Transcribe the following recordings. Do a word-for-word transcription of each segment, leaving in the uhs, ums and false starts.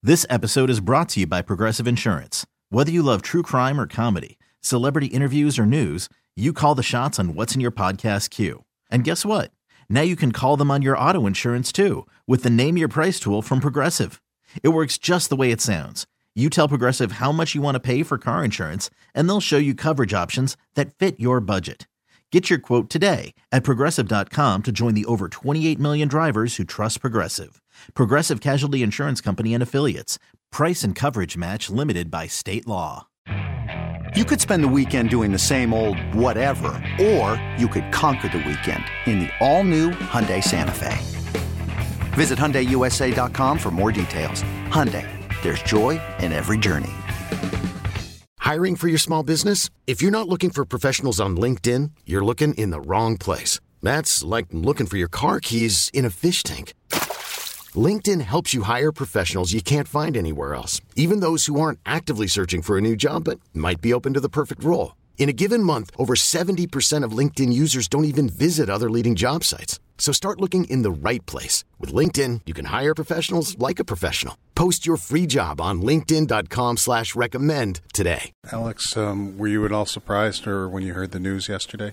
This episode is brought to you by Progressive Insurance. Whether you love true crime or comedy, celebrity interviews or news, you call the shots on what's in your podcast queue. And guess what? Now you can call them on your auto insurance too with the Name Your Price tool from Progressive. It works just the way it sounds. You tell Progressive how much you want to pay for car insurance, and they'll show you coverage options that fit your budget. Get your quote today at Progressive dot com to join the over twenty-eight million drivers who trust Progressive. Progressive Casualty Insurance Company and Affiliates. Price and coverage match limited by state law. You could spend the weekend doing the same old whatever, or you could conquer the weekend in the all-new Hyundai Santa Fe. Visit Hyundai U S A dot com for more details. Hyundai, there's joy in every journey. Hiring for your small business? If you're not looking for professionals on LinkedIn, you're looking in the wrong place. That's like looking for your car keys in a fish tank. LinkedIn helps you hire professionals you can't find anywhere else, even those who aren't actively searching for a new job but might be open to the perfect role. In a given month, over seventy percent of LinkedIn users don't even visit other leading job sites. So start looking in the right place. With LinkedIn, you can hire professionals like a professional. Post your free job on linkedin dot com slash recommend today. Alex, um, were you at all surprised or when you heard the news yesterday?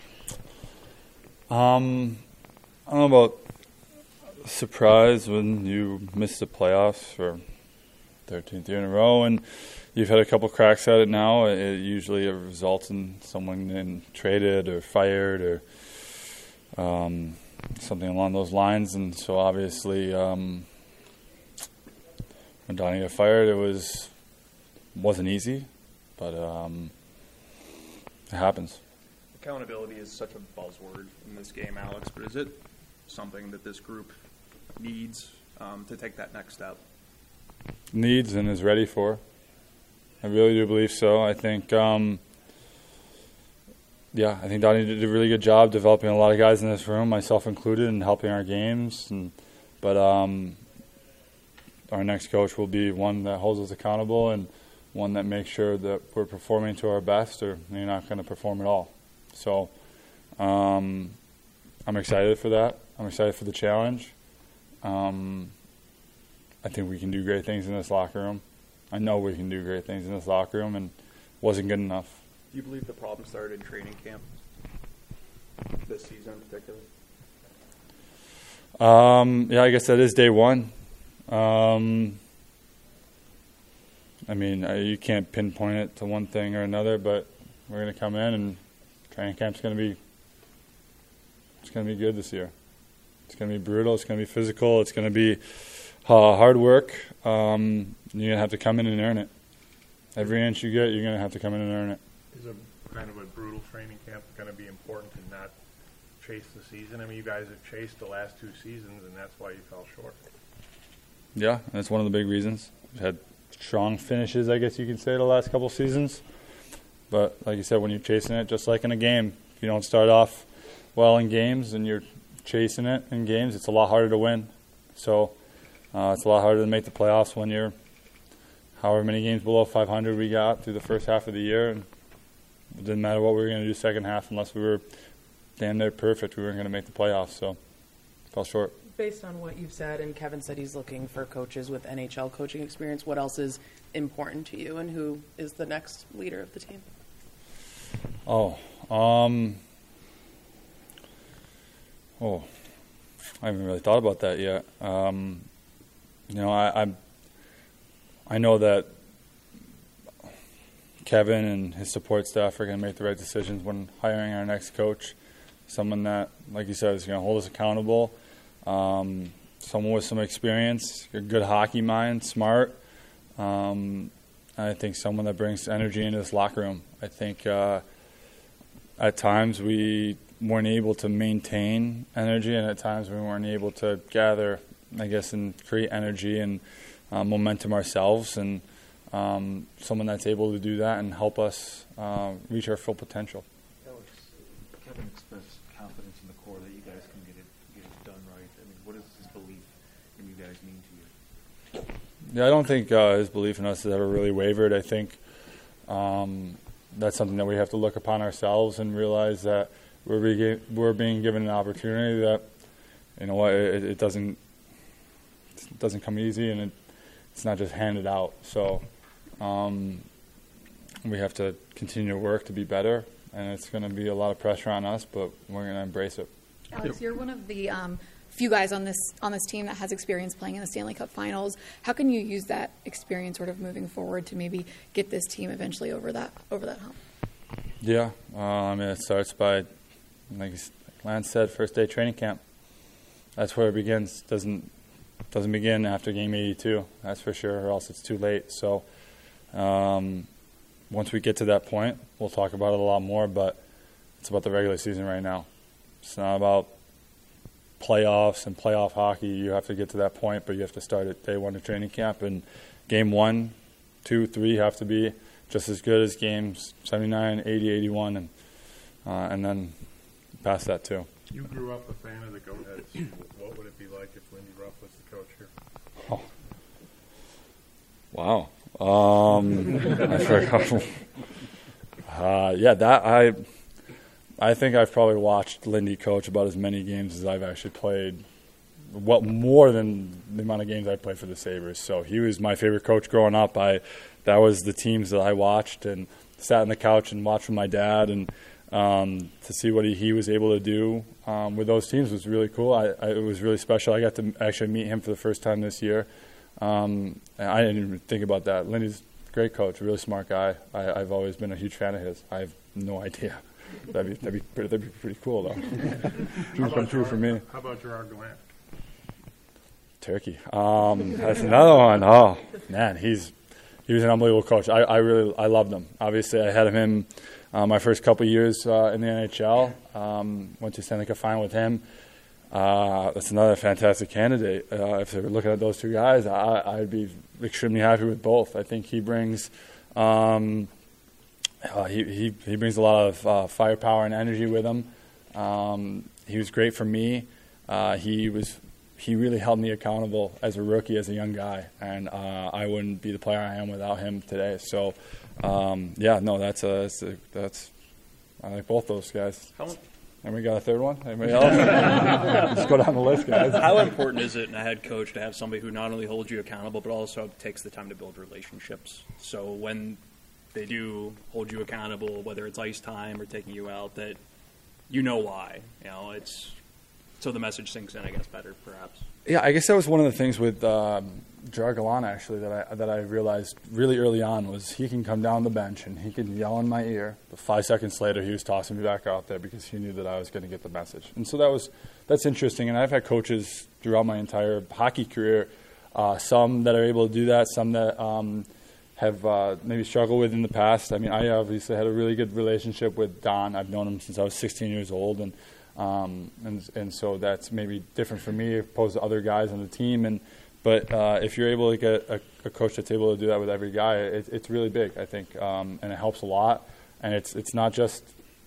Um, I don't know about surprised when you missed the playoffs for thirteenth year in a row and you've had a couple cracks at it now. It usually results in someone getting traded or fired or um, something along those lines. And so obviously um, when Donnie got fired, it was, wasn't easy, but um, it happens. Accountability is such a buzzword in this game, Alex, but is it something that this group needs um, to take that next step? Needs and is ready for. I really do believe so. I think, um, yeah, I think Donnie did a really good job developing a lot of guys in this room, myself included, and helping our games. And but um, our next coach will be one that holds us accountable and one that makes sure that we're performing to our best, or you're not going to perform at all. So um, I'm excited for that. I'm excited for the challenge. Um, I think we can do great things in this locker room. I know we can do great things in this locker room, and wasn't good enough. Do you believe the problem started in training camp this season in particular? Um, yeah, I guess that is day one. Um, I mean, you can't pinpoint it to one thing or another, but we're going to come in and training camp's going to be it's going to be good this year. It's going to be brutal. It's going to be physical. It's going to be uh, hard work. Um, you're going to have to come in and earn it. Every inch you get, you're going to have to come in and earn it. Is a kind of a brutal training camp going to be important to not chase the season? I mean, you guys have chased the last two seasons, and that's why you fell short. Yeah, that's one of the big reasons. We've had strong finishes, I guess you could say, the last couple seasons. But like you said, when you're chasing it, just like in a game, if you don't start off well in games and you're chasing it in games, it's a lot harder to win. So uh, it's a lot harder to make the playoffs when you're however many games below five hundred we got through the first half of the year. And it didn't matter what we were going to do second half unless we were damn near perfect. We weren't going to make the playoffs, so fell short. Based on what you've said, and Kevin said he's looking for coaches with N H L coaching experience, what else is important to you, and who is the next leader of the team? Oh, um, oh, I haven't really thought about that yet. Um, you know, I, I, I know that Kevin and his support staff are going to make the right decisions when hiring our next coach. Someone that, like you said, is going to hold us accountable. Um, someone with some experience, a good hockey mind, smart. Um, I think someone that brings energy into this locker room. I think uh, at times we weren't able to maintain energy, and at times we weren't able to gather, I guess, and create energy and uh, momentum ourselves. And um, someone that's able to do that and help us uh, reach our full potential. Alex, Kevin expressed confidence in the core that you guys can get it get it done right. I mean, what does his belief in you guys mean to you? Yeah, I don't think uh, his belief in us has ever really wavered. I think um, that's something that we have to look upon ourselves and realize that we're being, we're being given an opportunity that, you know what, it, it doesn't it doesn't come easy, and it it's not just handed out. So um, we have to continue to work to be better, and it's going to be a lot of pressure on us, but we're going to embrace it. Alex, you're one of the um, few guys on this on this team that has experience playing in the Stanley Cup Finals. How can you use that experience sort of moving forward to maybe get this team eventually over that over that hump? Yeah, uh, I mean, it starts by, like Lance said, first day training camp. That's where it begins. Doesn't doesn't begin after game eighty-two. That's for sure, or else it's too late. So um, once we get to that point, we'll talk about it a lot more. But it's about the regular season right now. It's not about playoffs and playoff hockey. You have to get to that point, but you have to start at day one of training camp. And game one, two, three have to be just as good as games seventy-nine, eighty, eighty-one, and uh, and then past that too. You grew up a fan of the Goatheads. What would it be like if Lindy Ruff was the coach here? Oh. Wow. Um, I forgot. uh, yeah, that I. I think I've probably watched Lindy coach about as many games as I've actually played. What more than the amount of games I played for the Sabres. So he was my favorite coach growing up. I that was the teams that I watched and sat on the couch and watched with my dad, and um, to see what he, he was able to do um, with those teams was really cool. I, I, it was really special. I got to actually meet him for the first time this year. Um, and I didn't even think about that. Lindy's a great coach, a really smart guy. I, I've always been a huge fan of his. I have no idea. That'd be that'd be pretty, that'd be pretty cool though. Dream come true for me. How about Gerard Gallant? Turkey. Um, that's another one. Oh man, he's he was an unbelievable coach. I, I really I loved him. Obviously, I had him in uh, my first couple of years uh, in the N H L. Um, went to Stanley Cup Final with him. Uh, that's another fantastic candidate. Uh, if they were looking at those two guys, I, I'd be extremely happy with both. I think he brings. Um, Uh, he, he he brings a lot of uh, firepower and energy with him. Um, he was great for me. Uh, he was he really held me accountable as a rookie, as a young guy, and uh, I wouldn't be the player I am without him today. So, um, yeah, no, that's a, that's, a, that's I like both those guys. How, and we got a third one. Anybody else? Just go down the list, guys. How important is it in a head coach to have somebody who not only holds you accountable but also takes the time to build relationships? So when they do hold you accountable, whether it's ice time or taking you out, that you know why. You know, it's so the message sinks in, I guess, better perhaps. Yeah, I guess that was one of the things with um, Gerard Gallant actually that I that I realized really early on was he can come down the bench and he can yell in my ear, but five seconds later he was tossing me back out there because he knew that I was going to get the message. And so that was that's interesting. And I've had coaches throughout my entire hockey career, uh, some that are able to do that, some that um, have uh, maybe struggled with in the past. I mean, I obviously had a really good relationship with Don. I've known him since I was sixteen years old, and um, and and so that's maybe different for me opposed to other guys on the team. And but uh, if you're able to get a, a coach that's able to do that with every guy, it, it's really big, I think, um, and it helps a lot. And it's it's not just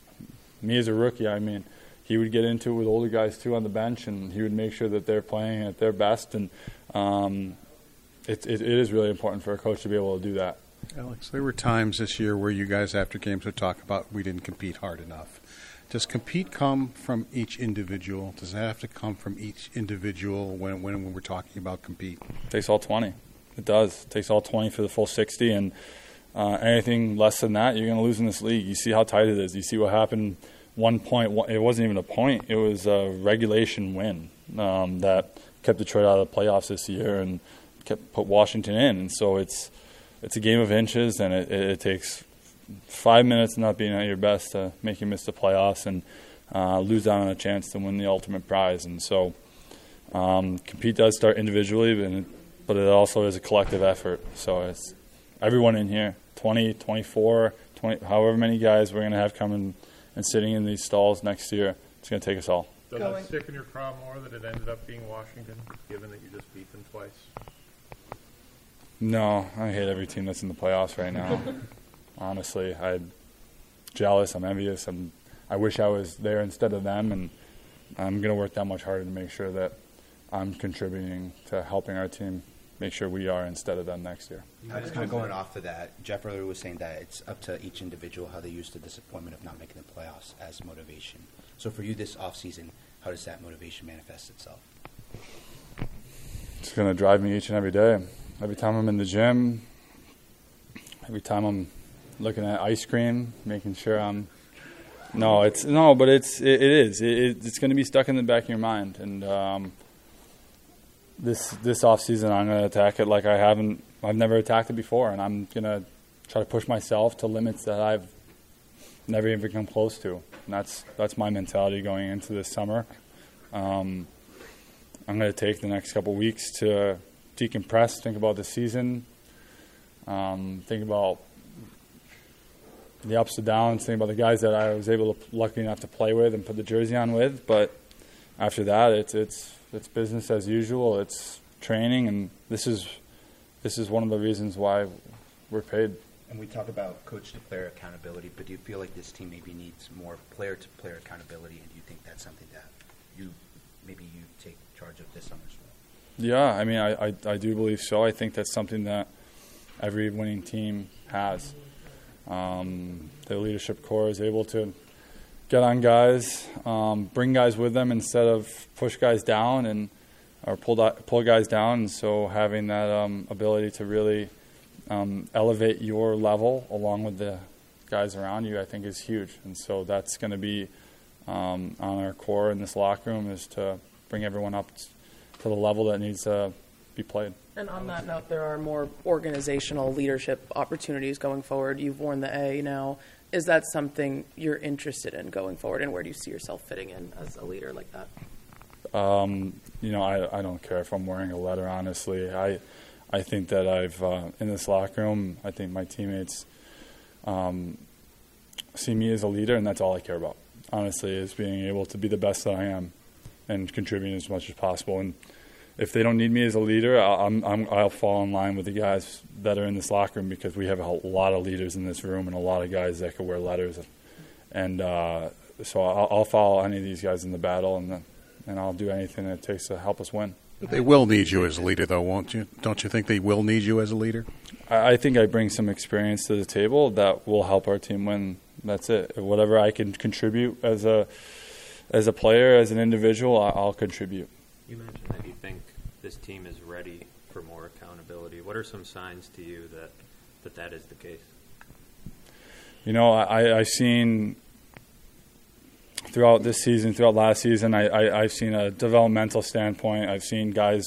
me as a rookie. I mean, he would get into it with older guys too on the bench, and he would make sure that they're playing at their best. And um, It, it, it is really important for a coach to be able to do that. Alex, there were times this year where you guys after games would talk about we didn't compete hard enough. Does compete come from each individual? Does it have to come from each individual when when we're talking about compete? It takes all twenty. It does. It takes all twenty for the full sixty, and uh, anything less than that, you're going to lose in this league. You see how tight it is. You see what happened. One point. It wasn't even a point. It was a regulation win um, that kept Detroit out of the playoffs this year, and kept put Washington in, and so it's it's a game of inches, and it, it, it takes five minutes not being at your best to make you miss the playoffs and uh, lose out on a chance to win the ultimate prize. And so, um, compete does start individually, but it, but it also is a collective effort. So it's everyone in here, twenty, twenty-four, twenty, however many guys we're going to have coming and sitting in these stalls next year. It's going to take us all. Does it stick in your craw more that it ended up being Washington, given that you just beat them twice? No, I hate every team that's in the playoffs right now. Honestly, I'm jealous. I'm envious. I'm, I wish I was there instead of them, and I'm going to work that much harder to make sure that I'm contributing to helping our team make sure we are instead of them next year. Uh, just kind of going off of that, Jeff earlier was saying that it's up to each individual how they use the disappointment of not making the playoffs as motivation. So for you this offseason, how does that motivation manifest itself? It's going to drive me each and every day. every time I'm in the gym, every time I'm looking at ice cream, making sure I'm. No, it's no, but it's it, it is. It, it's going to be stuck in the back of your mind, and um, this this off season I'm going to attack it like I haven't. I've never attacked it before, and I'm going to try to push myself to limits that I've never even come close to. And that's that's my mentality going into this summer. Um, I'm going to take the next couple weeks to decompress, think about the season, um, think about the ups and downs, think about the guys that I was able to, lucky enough to play with and put the jersey on with. But after that, it's it's it's business as usual. It's training, and this is this is one of the reasons why we're paid. And we talk about coach-to-player accountability, but do you feel like this team maybe needs more player-to-player accountability, and do you think that's something that you maybe you take charge of this summer as well? Yeah, I mean, I, I, I do believe so. I think that's something that every winning team has. Um, the leadership core is able to get on guys, um, bring guys with them instead of push guys down and or pull pull guys down. And so having that um, ability to really um, elevate your level along with the guys around you, I think, is huge. And so that's going to be um, on our core in this locker room, is to bring everyone up to the level that needs to be played. And on that note, there are more organizational leadership opportunities going forward. You've worn the A now. Is that something you're interested in going forward, and where do you see yourself fitting in as a leader like that? Um, you know, I, I don't care if I'm wearing a letter, honestly. I I think that I've, uh, in this locker room, I think my teammates um, see me as a leader, and that's all I care about, honestly, is being able to be the best that I am and contributing as much as possible. And if they don't need me as a leader, I'll, I'm, I'm, I'll fall in line with the guys that are in this locker room, because we have a lot of leaders in this room and a lot of guys that could wear letters. And uh, so I'll, I'll follow any of these guys in the battle, and, the, and I'll do anything that it takes to help us win. They will need you as a leader, though, won't you? Don't you think they will need you as a leader? I, I think I bring some experience to the table that will help our team win. That's it. Whatever I can contribute as a as a player, as an individual, I'll contribute. You mentioned that you think this team is ready for more accountability. What are some signs to you that that, that is the case? You know, I, I've seen throughout this season, throughout last season, I, I, I've seen a developmental standpoint. I've seen guys,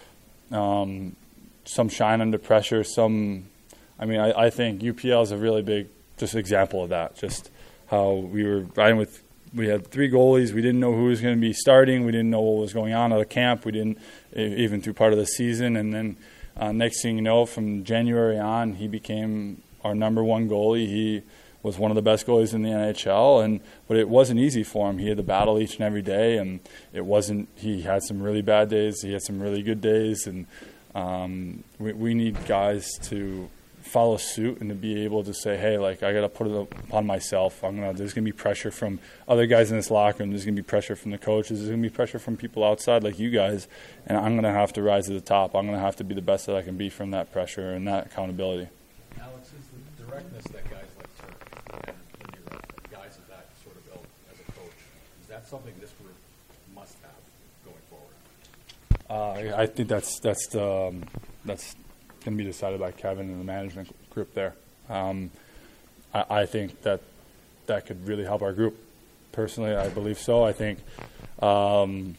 um, some shine under pressure, some, I mean, I, I think U P L is a really big just example of that, just how we were riding with, we had three goalies. We didn't know who was going to be starting. We didn't know what was going on at the camp. We didn't, even through part of the season. And then uh, next thing you know, from January on, he became our number one goalie. He was one of the best goalies in the N H L, and but it wasn't easy for him. He had to battle each and every day, and it wasn't. He had some really bad days. He had some really good days, and um, we, we need guys to follow suit and to be able to say, hey, like, I got to put it upon myself. I'm gonna. There's gonna be pressure from other guys in this locker room. There's gonna be pressure from the coaches. There's gonna be pressure from people outside like you guys, and I'm gonna have to rise to the top. I'm gonna have to be the best that I can be from that pressure and that accountability. Alex, is the directness that guys like Turk and when you're guys of that sort of ilk as a coach, is that something this group must have going forward? Uh, I think that's that's the, um, that's going to be decided by Kevin and the management group there. Um, I, I think that that could really help our group. Personally, I believe so. I think, um,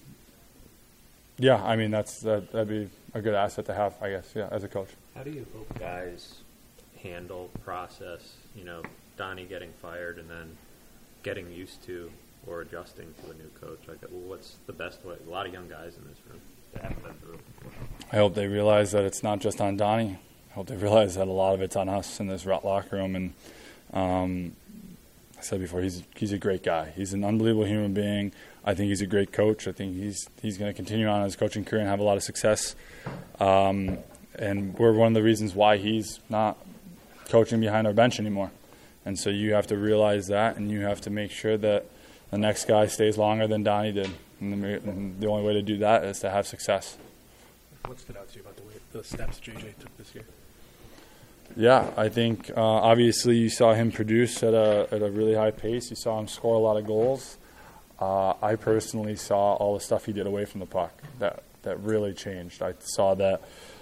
yeah, I mean, that's that, that'd be a good asset to have, I guess, yeah, as a coach. How do you hope guys handle, process, you know, Donnie getting fired and then getting used to or adjusting to a new coach? Like, what's the best way? A lot of young guys in this room that haven't been through it before. I hope they realize that it's not just on Donnie. I hope they realize that a lot of it's on us in this locker room. And um, I said before, he's he's a great guy. He's an unbelievable human being. I think he's a great coach. I think he's he's going to continue on his coaching career and have a lot of success. Um, and we're one of the reasons why he's not coaching behind our bench anymore. And so you have to realize that, and you have to make sure that the next guy stays longer than Donnie did. And the, and the only way to do that is to have success. What stood out to you about the way the steps J J took this year? Yeah, I think uh, obviously you saw him produce at a at a really high pace. You saw him score a lot of goals. Uh, I personally saw all the stuff he did away from the puck that that really changed. I saw that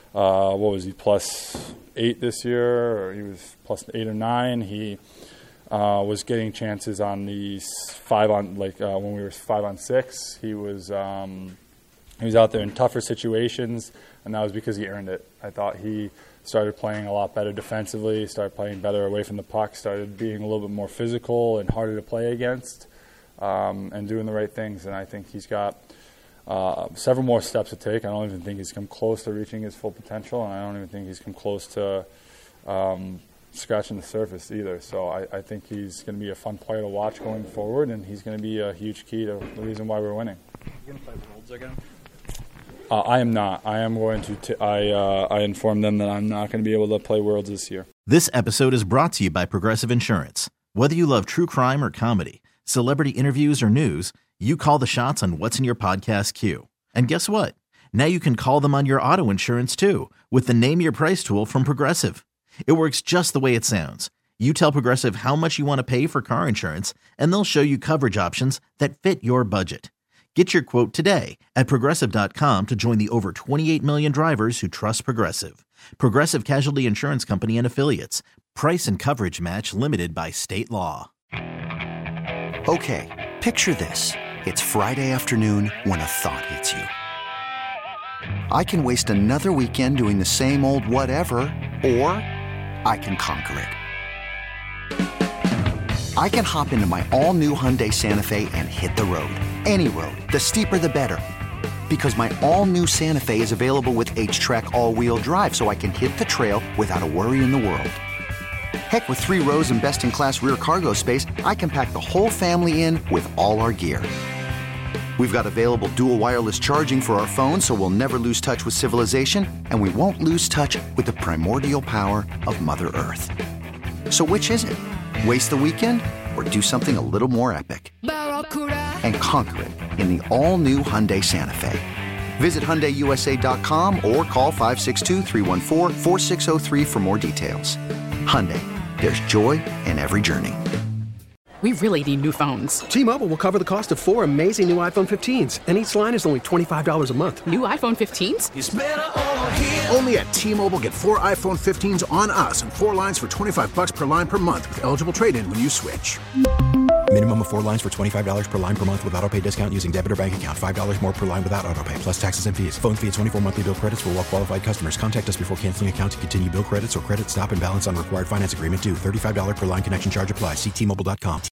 uh, what was he, plus eight this year, or he was plus eight or nine. He uh, was getting chances on the five on, like uh, when we were five on six. He was um, he was out there in tougher situations, and that was because he earned it. I thought he started playing a lot better defensively, started playing better away from the puck, started being a little bit more physical and harder to play against, um, and doing the right things. And I think he's got uh, several more steps to take. I don't even think he's come close to reaching his full potential, and I don't even think he's come close to um, scratching the surface either. So I, I think he's going to be a fun player to watch going forward, and he's going to be a huge key to the reason why we're winning. You're going to play Worlds again? Uh, I am not. I am going to. T- I uh, I informed them that I'm not going to be able to play Worlds this year. This episode is brought to you by Progressive Insurance. Whether you love true crime or comedy, celebrity interviews or news, you call the shots on what's in your podcast queue. And guess what? Now you can call them on your auto insurance too with the Name Your Price tool from Progressive. It works just the way it sounds. You tell Progressive how much you want to pay for car insurance, and they'll show you coverage options that fit your budget. Get your quote today at Progressive dot com to join the over twenty-eight million drivers who trust Progressive. Progressive Casualty Insurance Company and Affiliates. Price and coverage match limited by state law. Okay, picture this. It's Friday afternoon when a thought hits you. I can waste another weekend doing the same old whatever, or I can conquer it. I can hop into my all-new Hyundai Santa Fe and hit the road. Any road. The steeper, the better. Because my all-new Santa Fe is available with H-Track all-wheel drive, so I can hit the trail without a worry in the world. Heck, with three rows and best-in-class rear cargo space, I can pack the whole family in with all our gear. We've got available dual wireless charging for our phones, so we'll never lose touch with civilization, and we won't lose touch with the primordial power of Mother Earth. So which is it? Waste the weekend or do something a little more epic? And conquer it in the all-new Hyundai Santa Fe. Visit Hyundai U S A dot com or call five six two, three one four, four six zero three for more details. Hyundai, there's joy in every journey. We really need new phones. T-Mobile will cover the cost of four amazing new iPhone fifteens, and each line is only twenty-five dollars a month. New iPhone fifteens? It's better over here. Only at T-Mobile, get four iPhone fifteens on us and four lines for twenty-five dollars per line per month with eligible trade-in when you switch. Minimum of four lines for twenty-five dollars per line per month with autopay discount using debit or bank account. five dollars more per line without autopay, plus taxes and fees. Phone fee at twenty-four monthly bill credits for well-qualified customers. Contact us before canceling account to continue bill credits or credit stop and balance on required finance agreement due. thirty-five dollars per line connection charge applies. See T Mobile dot com.